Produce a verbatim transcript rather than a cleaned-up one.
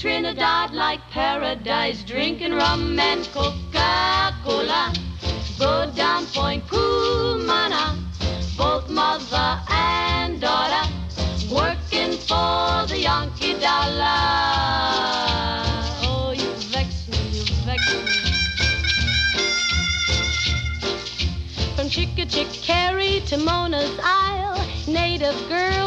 Trinidad like paradise, drinking rum and Coca-Cola. Go down Point Cumana, both mother and daughter, working for the Yankee dollar. Oh, you vex me, you vex me. From Chickachickarry to Mona's Isle, native girl